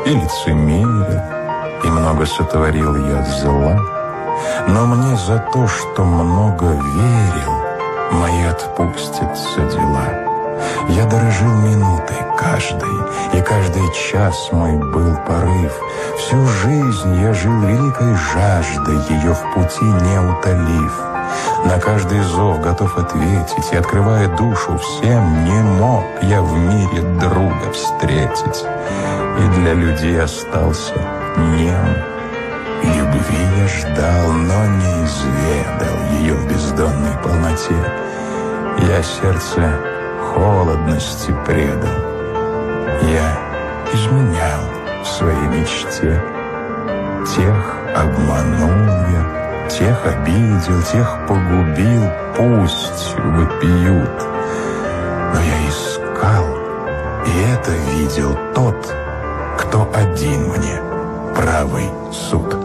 и лицемерил, и много сотворил я зла. Но мне за то, что много верил, мои отпустятся дела. Я дорожил минутой каждой, и каждый час мой был порыв. Всю жизнь я жил великой жаждой, ее в пути не утолив. На каждый зов готов ответить, и, открывая душу всем, не мог я в мире друга встретить. И для людей остался нем. Любви я ждал, но не изведал ее в бездонной полноте. Я сердце холодности предал, я изменял в своей мечте. Тех обманул я, тех обидел, тех погубил, пусть вопиют. Но я искал, и это видел тот, кто один мне правый суд